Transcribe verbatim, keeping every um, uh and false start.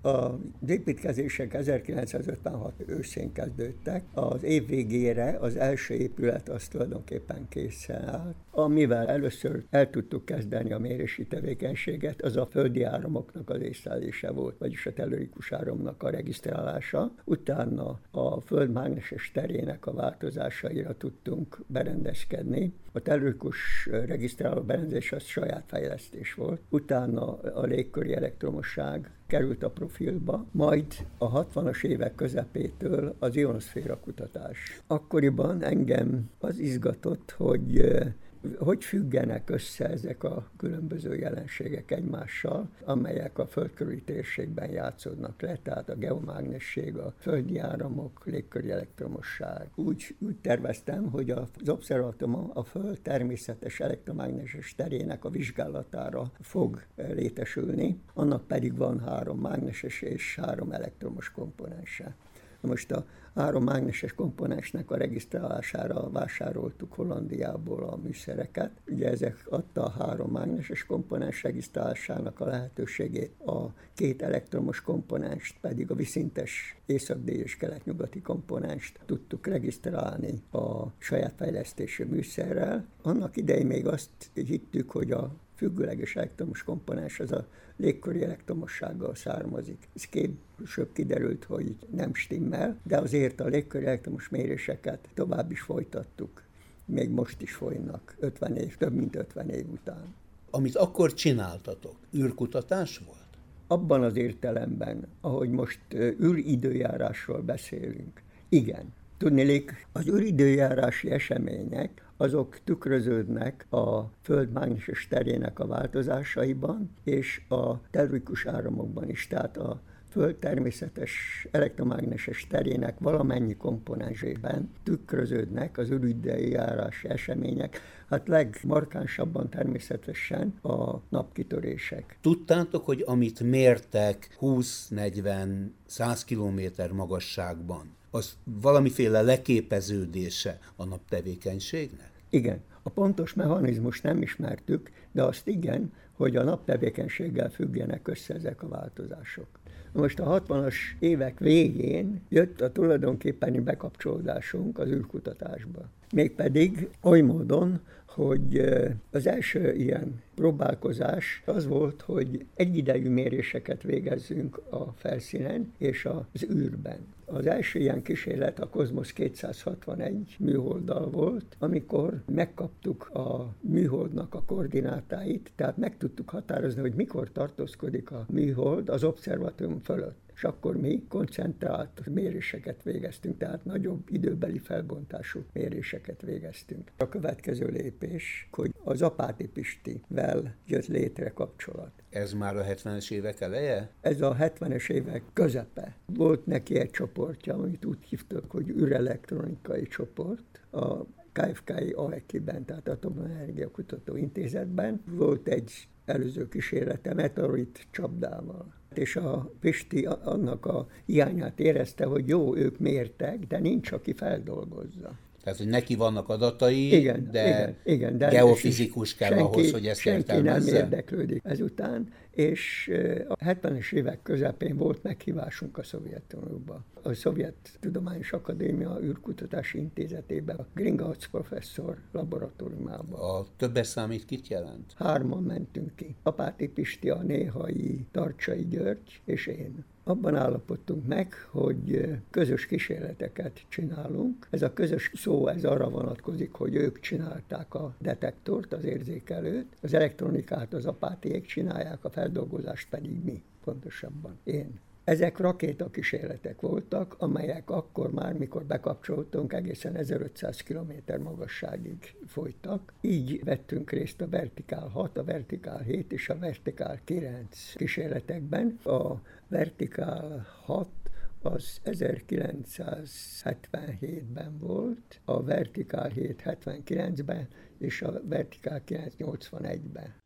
Az építkezések ezerkilencszázötvenhat őszén kezdődtek. Az év végére az első épület az tulajdonképpen készen állt. Amivel először el tudtuk kezdeni a mérési tevékenységet, az a földi áramoknak az észlelése volt, vagyis a tellurikus áramnak a regisztrálása. Utána a föld mágneses terének a változásaira tudtunk berendezkedni. A tellurikus regisztráló berendezés az saját fejlesztés volt. Utána a légköri elektromosság került a profilba, majd a hatvanas évek közepétől az ionoszféra kutatás. Akkoriban engem az izgatott, hogy hogy függenek össze ezek a különböző jelenségek egymással, amelyek a földkörüli térségben játszódnak le, tehát a geomágnesség, a földi áramok, légköri elektromosság. Úgy, úgy terveztem, hogy az obszervatórium a föld természetes elektromágneses terének a vizsgálatára fog létesülni, annak pedig van három mágneses és három elektromos komponense. Most a három mágneses komponensnek a regisztrálására vásároltuk Hollandiából a műszereket. Ugye ezek adta a három mágneses komponens regisztrálásának a lehetőségét, a két elektromos komponenst pedig a viszintes észak-dél és kelet-nyugati komponenst tudtuk regisztrálni a saját fejlesztésű műszerrel. Annak idején még azt hittük, hogy a függőleges elektromos komponens az a légköri elektromossággal származik. Ez később kiderült, hogy nem stimmel, de azért a légköri elektromos méréseket tovább is folytattuk. Még most is folynak, ötven év, több mint ötven év után. Amit akkor csináltatok, űrkutatás volt? Abban az értelemben, ahogy most űridőjárásról beszélünk, igen. Tudniillik, az űridőjárási események azok tükröződnek a föld mágneses terének a változásaiban, és a tellurikus áramokban is, tehát a föld természetes elektromágneses terének valamennyi komponensében tükröződnek az űridőjárási események, hát legmarkánsabban természetesen a napkitörések. Tudtátok, hogy amit mértek húsz, negyven, száz kilométer magasságban, az valamiféle leképeződése a naptevékenységnek? Igen. A pontos mechanizmust nem ismertük, de azt igen, hogy a naptevékenységgel függenek össze ezek a változások. Most a hatvanas évek végén jött a tulajdonképpeni bekapcsolódásunk az űrkutatásba. Mégpedig oly módon, hogy az első ilyen próbálkozás az volt, hogy egyidejű méréseket végezzünk a felszínen és az űrben. Az első ilyen kísérlet a Cosmos kétszázhatvanegy műholddal volt, amikor megkaptuk a műholdnak a koordinátáit, tehát meg tudtuk határozni, hogy mikor tartózkodik a műhold az obszervatórium fölött. És akkor mi koncentrált méréseket végeztünk, tehát nagyobb időbeli felbontású méréseket végeztünk. A következő lépés, hogy az Apáti Pistivel jött létre kapcsolat. Ez már a hetvenes évek eleje? Ez a hetvenes évek közepe. Volt neki egy csoportja, amit úgy hívtak, hogy űrelektronikai csoport. A ká ef ká i á e ká i-ben, tehát Atomenergia Kutató Intézetben volt egy előző kísérlete meteorit csapdával. És a Pisti annak a hiányát érezte, hogy jó, ők mértek, de nincs, aki feldolgozza. Tehát, hogy neki vannak adatai, igen, de, igen, igen, de geofizikus kell senki, ahhoz, hogy ezt senki értelmezze. Senki nem érdeklődik ezután, és a hetvenes évek közepén volt meghívásunk a Szovjetunióba. A Szovjet Tudományos Akadémia űrkutatási intézetében, a Gringotts professzor laboratóriumába. A többes számít kit jelent? Hárman mentünk ki. Apáti Pisti, a Néhai, Tarcsai György és én. Abban állapodtunk meg, hogy közös kísérleteket csinálunk. Ez a közös szó, ez arra vonatkozik, hogy ők csinálták a detektort, az érzékelőt, az elektronikát az apátiék csinálják, a feldolgozást pedig mi, pontosabban én. Ezek rakétakísérletek voltak, amelyek akkor már, mikor bekapcsoltunk, egészen ezerötszáz kilométer magasságig folytak. Így vettünk részt a Vertikál hat, a Vertikál hét és a Vertikál kilenc kísérletekben. A Vertikál hat az ezerkilencszázhetvenhétben volt, a Vertikál hét hetvenkilencben és a Vertikál kilenc nyolcvanegyben.